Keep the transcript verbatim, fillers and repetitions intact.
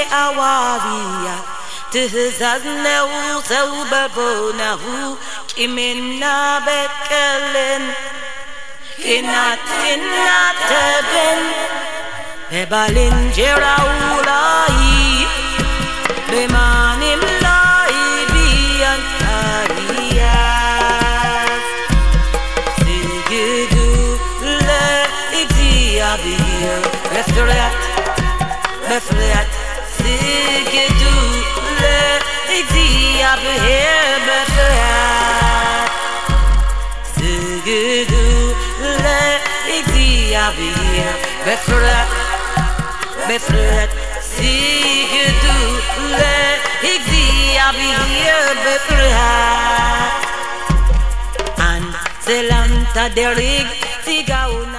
awaria Tihzaznehu Zawbabonahu Kimina Bekelen Kinatina Teben Bebalin Jeraulai Bemanim Lai Biantariyas Sigidu Le Idiabir Befret Befret Sigidu Le Idiabir Befret Sigidu Le Idiabir Befret Befret Sigidu Le Idiabir Befret And Zelanta Derig Tigaun